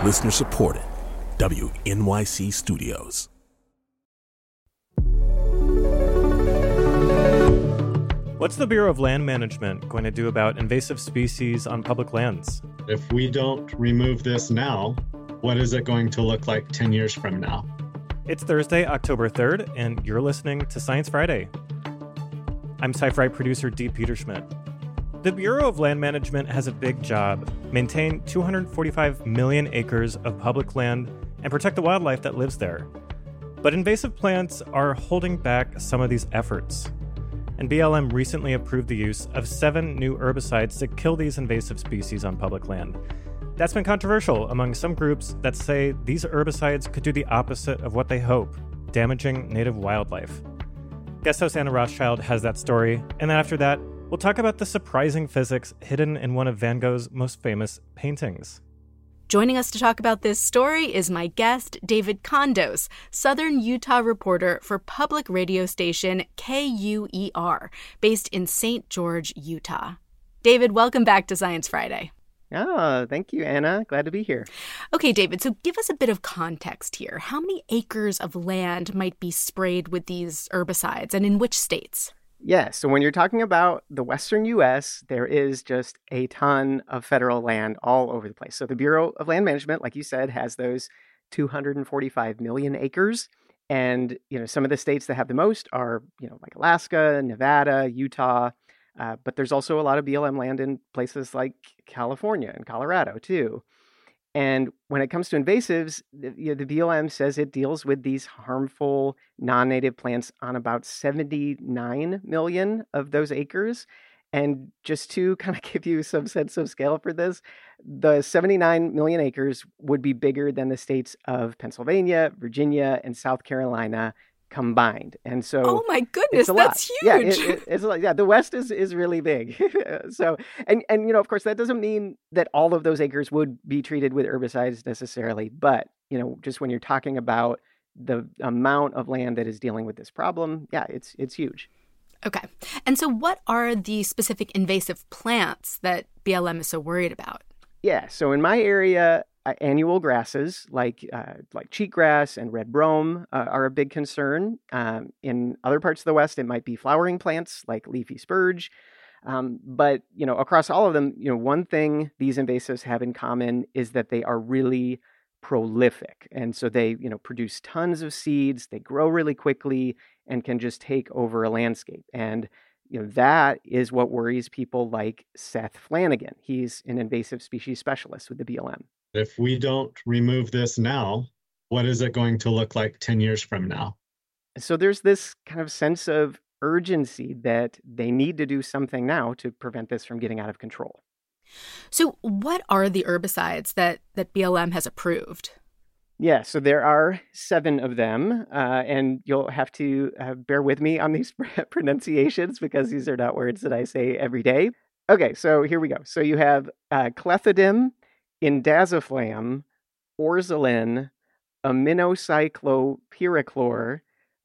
Listener supported. WNYC Studios. What's the Bureau of Land Management going to do about invasive species on public lands? If we don't remove this now, what is it going to look like 10 years from now? It's Thursday, October 3rd, and you're listening to Science Friday. I'm Sci-Fi producer Dee Peterschmidt. The Bureau of Land Management has a big job: maintain 245 million acres of public land and protect the wildlife that lives there. But invasive plants are holding back some of these efforts. And BLM recently approved the use of 7 new herbicides to kill these invasive species on public land. That's been controversial among some groups that say these herbicides could do the opposite of what they hope, damaging native wildlife. Guest host Anna Rothschild has that story, and then after that, we'll talk about the surprising physics hidden in one of Van Gogh's most famous paintings. Joining us to talk about this story is my guest, David Condos, Southern Utah reporter for public radio station KUER, based in St. George, Utah. David, welcome back to Science Friday. Oh, thank you, Anna. Glad to be here. Okay, David, so give us a bit of context here. How many acres of land might be sprayed with these herbicides, and in which states? Yeah, so when you're talking about the Western U.S., there is just a ton of federal land all over the place. So the Bureau of Land Management, like you said, has those 245 million acres. And, some of the states that have the most are, like Alaska, Nevada, Utah. But there's also a lot of BLM land in places like California and Colorado, too. And when it comes to invasives, the BLM says it deals with these harmful non-native plants on about 79 million of those acres. And just to kind of give you some sense of scale for this, the 79 million acres would be bigger than the states of Pennsylvania, Virginia, and South Carolina combined. And so, oh my goodness, that's huge. Yeah, it's a lot. Yeah, the West is really big. So, and of course, that doesn't mean that all of those acres would be treated with herbicides necessarily. But, just when you're talking about the amount of land that is dealing with this problem, yeah, it's huge. Okay. And so what are the specific invasive plants that BLM is so worried about? Yeah, so in my area, annual grasses like cheatgrass and red brome are a big concern. In other parts of the West, it might be flowering plants like leafy spurge. But, across all of them, one thing these invasives have in common is that they are really prolific. And so they, produce tons of seeds, they grow really quickly and can just take over a landscape. And that is what worries people like Seth Flanagan. He's an invasive species specialist with the BLM. If we don't remove this now, what is it going to look like 10 years from now? So there's this kind of sense of urgency that they need to do something now to prevent this from getting out of control. So what are the herbicides that BLM has approved? Yeah, so there are 7 of them, and you'll have to bear with me on these pronunciations because these are not words that I say every day. Okay, so here we go. So you have clethodim, indaziflam, orzolan, aminocyclopyrachlor,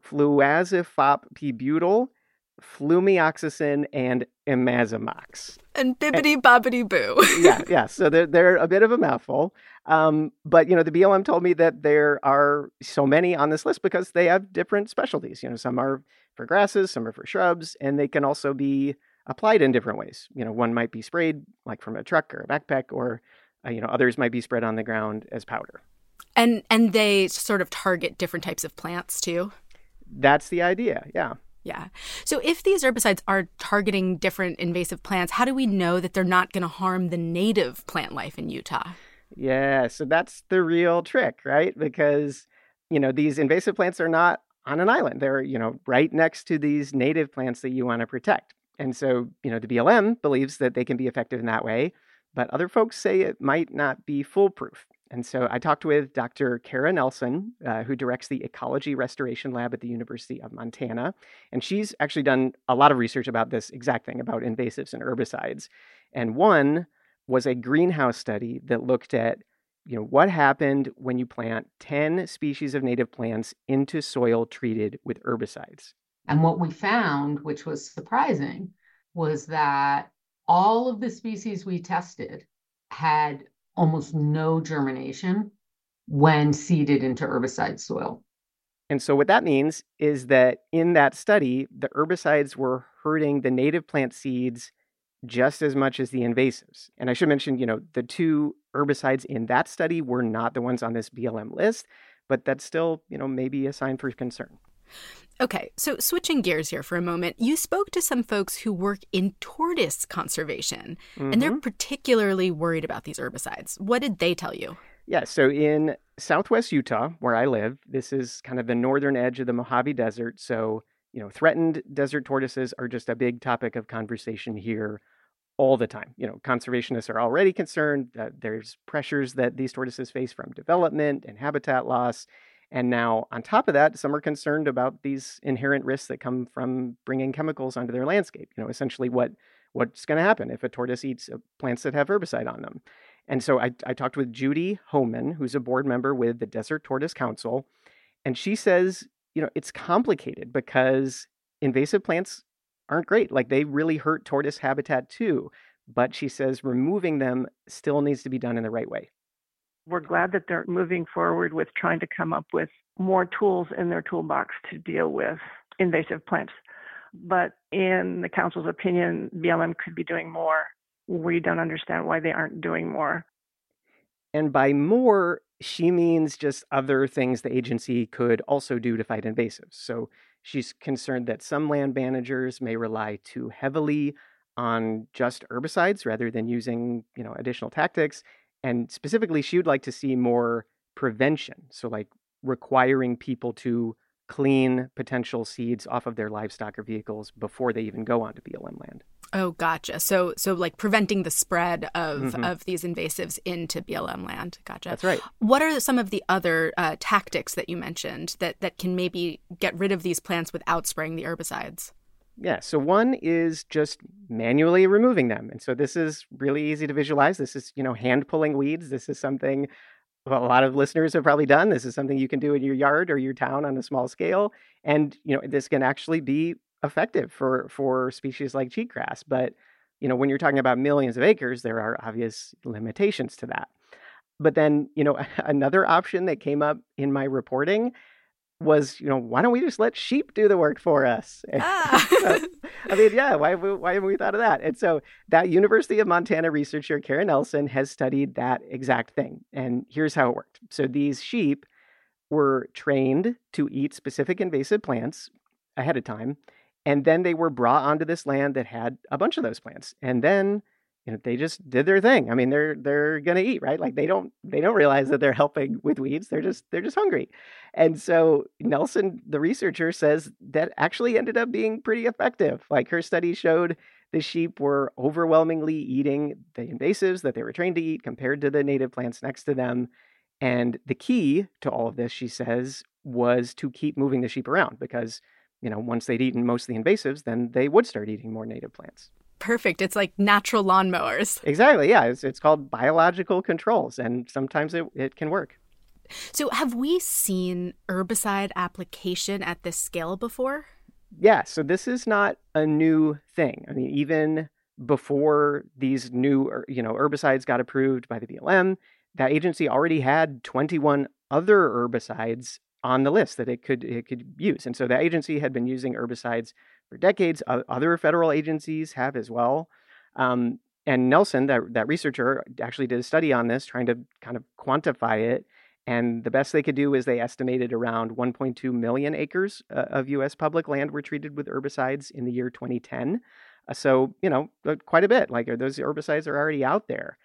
fluazepop-p-butyl, flumioxazin, and imazamox. And bibbidi-bobbidi-boo. Yeah. So they're a bit of a mouthful. But, the BLM told me that there are so many on this list because they have different specialties. Some are for grasses, some are for shrubs, and they can also be applied in different ways. One might be sprayed like from a truck or a backpack, or, others might be spread on the ground as powder. And they sort of target different types of plants, too? That's the idea, yeah. Yeah. So if these herbicides are targeting different invasive plants, how do we know that they're not going to harm the native plant life in Utah? Yeah, so that's the real trick, right? Because, these invasive plants are not on an island. They're, right next to these native plants that you want to protect. And so, the BLM believes that they can be effective in that way, but other folks say it might not be foolproof. And so I talked with Dr. Kara Nelson, who directs the Ecology Restoration Lab at the University of Montana. And she's actually done a lot of research about this exact thing, about invasives and herbicides. And one was a greenhouse study that looked at, what happened when you plant 10 species of native plants into soil treated with herbicides. And what we found, which was surprising, was that all of the species we tested had almost no germination when seeded into herbicide soil. And so what that means is that in that study, the herbicides were hurting the native plant seeds just as much as the invasives. And I should mention, the two herbicides in that study were not the ones on this BLM list, but that's still, maybe a sign for concern. Okay, so switching gears here for a moment, you spoke to some folks who work in tortoise conservation, and they're particularly worried about these herbicides. What did they tell you? Yeah, so in southwest Utah, where I live, this is kind of the northern edge of the Mojave Desert. So, threatened desert tortoises are just a big topic of conversation here all the time. Conservationists are already concerned that there's pressures that these tortoises face from development and habitat loss. And now, on top of that, some are concerned about these inherent risks that come from bringing chemicals onto their landscape. Essentially what's going to happen if a tortoise eats plants that have herbicide on them. And so I talked with Judy Homan, who's a board member with the Desert Tortoise Council, and she says, it's complicated because invasive plants aren't great. Like, they really hurt tortoise habitat too. But she says removing them still needs to be done in the right way. We're glad that they're moving forward with trying to come up with more tools in their toolbox to deal with invasive plants. But in the council's opinion, BLM could be doing more. We don't understand why they aren't doing more. And by more, she means just other things the agency could also do to fight invasives. So she's concerned that some land managers may rely too heavily on just herbicides rather than using, additional tactics. And specifically, she would like to see more prevention. So like requiring people to clean potential seeds off of their livestock or vehicles before they even go onto BLM land. Oh, gotcha. So like preventing the spread of these invasives into BLM land. Gotcha. That's right. What are some of the other tactics that you mentioned that can maybe get rid of these plants without spraying the herbicides? Yeah, so one is just manually removing them. And so this is really easy to visualize. This is, hand pulling weeds. This is something a lot of listeners have probably done. This is something you can do in your yard or your town on a small scale. And, this can actually be effective for species like cheatgrass. But, when you're talking about millions of acres, there are obvious limitations to that. But then, another option that came up in my reporting was, why don't we just let sheep do the work for us? So, why haven't we thought of that? And so that University of Montana researcher, Karen Nelson, has studied that exact thing. And here's how it worked. So these sheep were trained to eat specific invasive plants ahead of time. And then they were brought onto this land that had a bunch of those plants. And then they just did their thing. I mean, they're going to eat, right? Like they don't realize that they're helping with weeds. They're just hungry. And so Nelson, the researcher, says that actually ended up being pretty effective. Like her study showed the sheep were overwhelmingly eating the invasives that they were trained to eat compared to the native plants next to them. And the key to all of this, she says, was to keep moving the sheep around because, once they'd eaten most of the invasives, then they would start eating more native plants. Perfect. It's like natural lawnmowers. Exactly. Yeah. It's called biological controls, and sometimes it can work. So have we seen herbicide application at this scale before? Yeah. So this is not a new thing. I mean, even before these new, herbicides got approved by the BLM, that agency already had 21 other herbicides on the list that it could use. And so the agency had been using herbicides for decades. Other federal agencies have as well. And Nelson, that researcher, actually did a study on this, trying to kind of quantify it. And the best they could do is they estimated around 1.2 million acres of U.S. public land were treated with herbicides in the year 2010. So, quite a bit. Like those herbicides are already out there.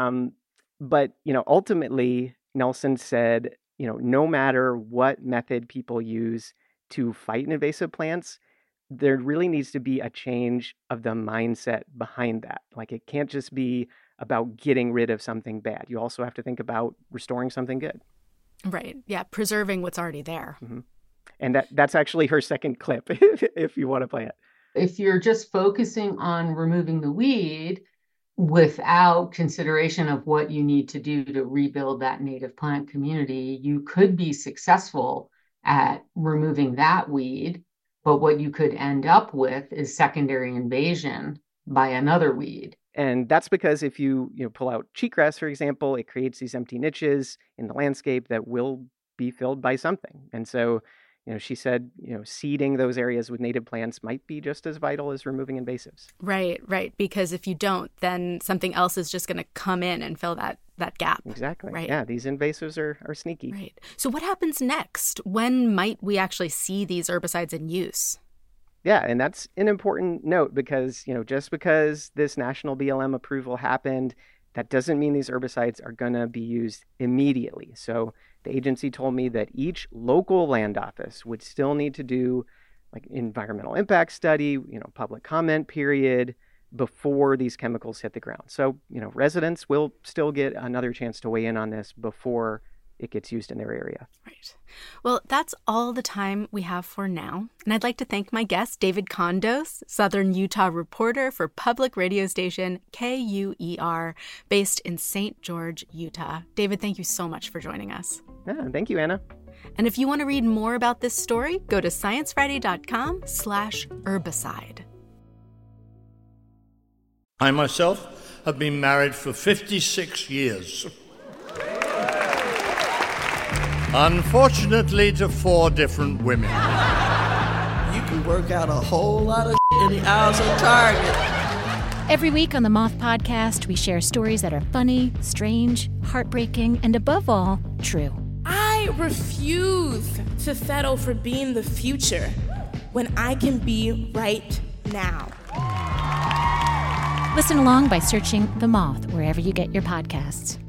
But, ultimately, Nelson said, no matter what method people use to fight invasive plants, there really needs to be a change of the mindset behind that. Like it can't just be about getting rid of something bad. You also have to think about restoring something good. Right. Yeah. Preserving what's already there. Mm-hmm. And that's actually her second clip, if you want to play it. If you're just focusing on removing the weed without consideration of what you need to do to rebuild that native plant community, you could be successful at removing that weed. But what you could end up with is secondary invasion by another weed. And that's because if you pull out cheatgrass, for example, it creates these empty niches in the landscape that will be filled by something. And so, she said, seeding those areas with native plants might be just as vital as removing invasives. Right. Because if you don't, then something else is just going to come in and fill that gap. Exactly. Right. Yeah, these invasives are sneaky. Right. So what happens next? When might we actually see these herbicides in use? Yeah, and that's an important note because, just because this national BLM approval happened, that doesn't mean these herbicides are going to be used immediately. So the agency told me that each local land office would still need to do like environmental impact study, public comment period before these chemicals hit the ground. So, residents will still get another chance to weigh in on this before it gets used in their area. Right. Well, that's all the time we have for now. And I'd like to thank my guest, David Condos, Southern Utah reporter for public radio station KUER, based in St. George, Utah. David, thank you so much for joining us. Yeah, thank you, Anna. And if you want to read more about this story, go to sciencefriday.com/herbicide. I myself have been married for 56 years. Unfortunately, to 4 different women. You can work out a whole lot of in the hours on target. Every week on the Moth Podcast, we share stories that are funny, strange, heartbreaking, and above all, true. I refuse to settle for being the future when I can be right now. Listen along by searching The Moth wherever you get your podcasts.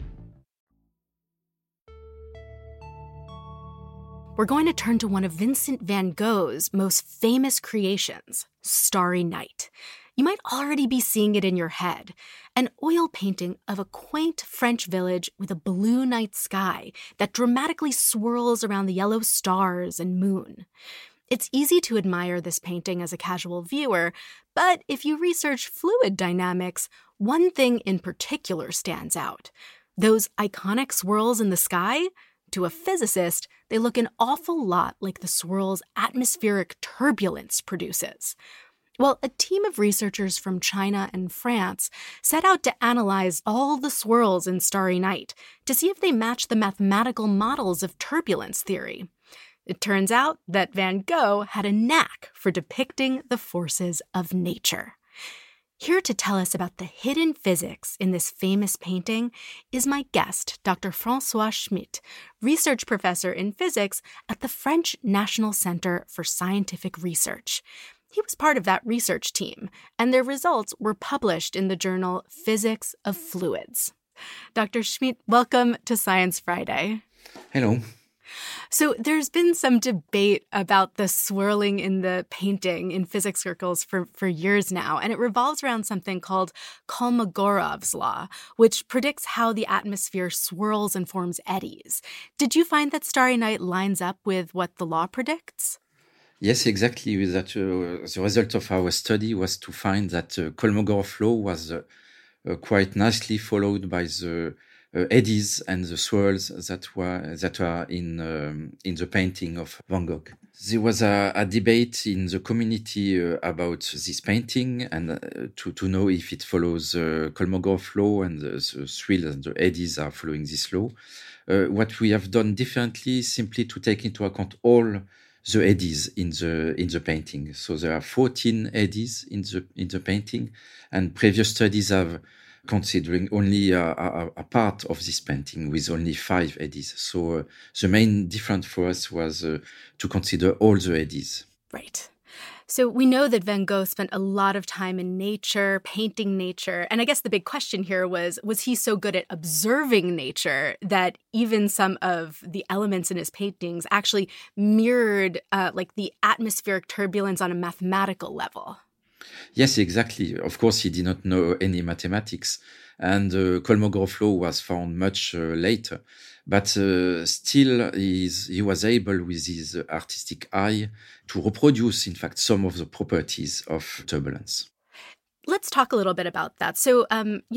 We're going to turn to one of Vincent van Gogh's most famous creations, Starry Night. You might already be seeing it in your head, an oil painting of a quaint French village with a blue night sky that dramatically swirls around the yellow stars and moon. It's easy to admire this painting as a casual viewer, but if you research fluid dynamics, one thing in particular stands out. Those iconic swirls in the sky? To a physicist, they look an awful lot like the swirls atmospheric turbulence produces. Well, a team of researchers from China and France set out to analyze all the swirls in Starry Night to see if they match the mathematical models of turbulence theory. It turns out that Van Gogh had a knack for depicting the forces of nature. Here to tell us about the hidden physics in this famous painting is my guest, Dr. Francois Schmitt, research professor in physics at the French National Center for Scientific Research. He was part of that research team, and their results were published in the journal Physics of Fluids. Dr. Schmitt, welcome to Science Friday. Hello. So there's been some debate about the swirling in the painting in physics circles for years now, and it revolves around something called Kolmogorov's law, which predicts how the atmosphere swirls and forms eddies. Did you find that Starry Night lines up with what the law predicts? Yes, exactly. That the result of our study was to find that Kolmogorov law was quite nicely followed by the eddies and the swirls that are in the painting of Van Gogh. There was a debate in the community about this painting and to know if it follows Kolmogorov law and the swirls and the eddies are following this law. What we have done differently is simply to take into account all the eddies in the painting. So there are 14 eddies in the painting, and previous studies have considering only a part of this painting with only 5 eddies. So the main difference for us was to consider all the eddies. Right. So we know that Van Gogh spent a lot of time in nature, painting nature. And I guess the big question here was he so good at observing nature that even some of the elements in his paintings actually mirrored like the atmospheric turbulence on a mathematical level? Yes, exactly. Of course, he did not know any mathematics, and Kolmogorov law was found much later. But still, he was able, with his artistic eye, to reproduce, in fact, some of the properties of turbulence. Let's talk a little bit about that. So,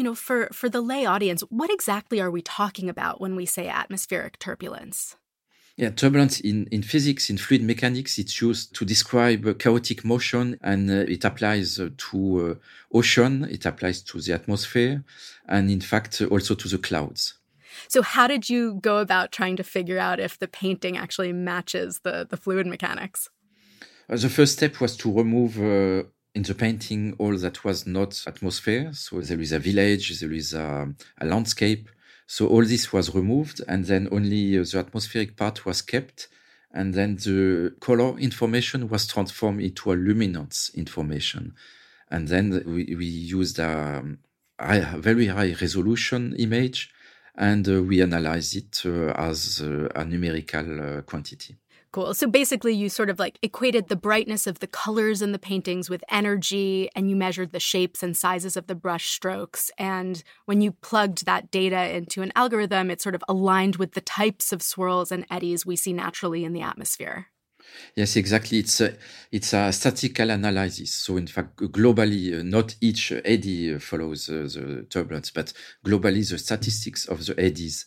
for the lay audience, what exactly are we talking about when we say atmospheric turbulence? Yeah, turbulence in physics, in fluid mechanics, it's used to describe chaotic motion, and it applies to ocean, it applies to the atmosphere, and in fact also to the clouds. So how did you go about trying to figure out if the painting actually matches the fluid mechanics? The first step was to remove in the painting all that was not atmosphere. So there is a village, there is a landscape. So all this was removed, and then only the atmospheric part was kept. And then the color information was transformed into a luminance information. And then we used a very high resolution image, and we analyzed it as a numerical quantity. Cool. So basically you sort of like equated the brightness of the colors in the paintings with energy, and you measured the shapes and sizes of the brush strokes. And when you plugged that data into an algorithm, it sort of aligned with the types of swirls and eddies we see naturally in the atmosphere. Yes, exactly. It's a statistical analysis. So in fact, globally, not each eddy follows the turbulence, but globally the statistics of the eddies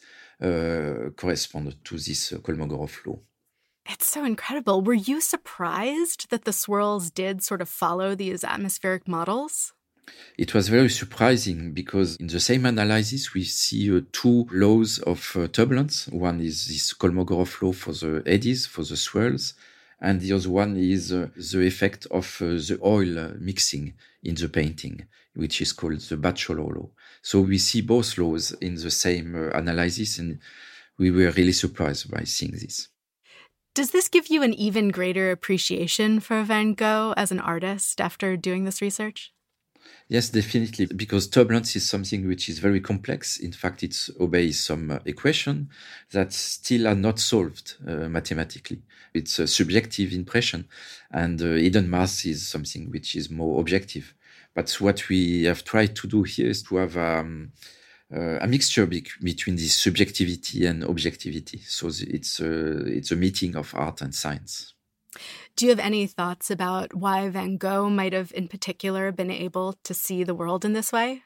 correspond to this Kolmogorov law. It's so incredible. Were you surprised that the swirls did sort of follow these atmospheric models? It was very surprising because in the same analysis, we see two laws of turbulence. One is this Kolmogorov law for the eddies, for the swirls, and the other one is the effect of the oil mixing in the painting, which is called the Batchelor law. So we see both laws in the same analysis, and we were really surprised by seeing this. Does this give you an even greater appreciation for Van Gogh as an artist after doing this research? Yes, definitely, because turbulence is something which is very complex. In fact, it obeys some equation that still are not solved mathematically. It's a subjective impression, and hidden mass is something which is more objective. But what we have tried to do here is to have a mixture between this subjectivity and objectivity. So it's a meeting of art and science. Do you have any thoughts about why Van Gogh might have in particular been able to see the world in this way?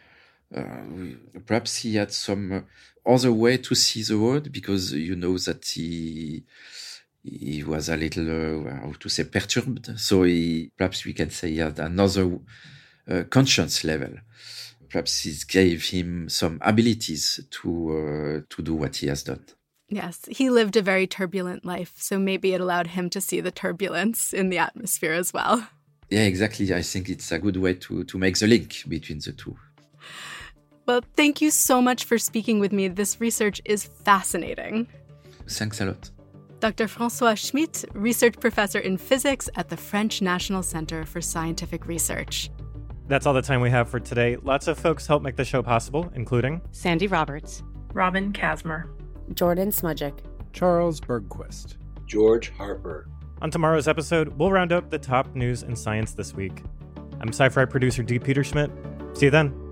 Perhaps he had some other way to see the world, because you know that he was a little, how to say, perturbed. So perhaps we can say he had another conscience level. Perhaps it gave him some abilities to do what he has done. Yes, he lived a very turbulent life, so maybe it allowed him to see the turbulence in the atmosphere as well. Yeah, exactly. I think it's a good way to make the link between the two. Well, thank you so much for speaking with me. This research is fascinating. Thanks a lot. Dr. François Schmitt, research professor in physics at the French National Center for Scientific Research. That's all the time we have for today. Lots of folks help make the show possible, including Sandy Roberts, Robin Kasmer, Jordan Smudgick, Charles Bergquist, George Harper. On tomorrow's episode, we'll round up the top news in science this week. I'm Sci-Fi producer D. Peter Schmidt. See you then.